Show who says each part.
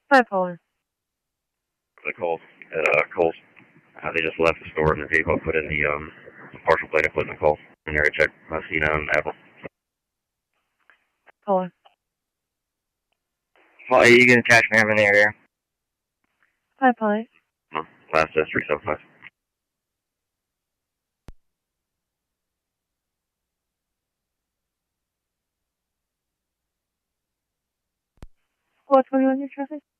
Speaker 1: Bipolar.
Speaker 2: The Coles at Coles. They just left the store in their vehicle, put in the partial plate I put in the Coles. And area check Cena and Apple.
Speaker 1: Bipolar.
Speaker 3: Well, you can catch me in the area.
Speaker 1: Bipolar.
Speaker 2: No, last 375.
Speaker 1: What's going on in your traffic?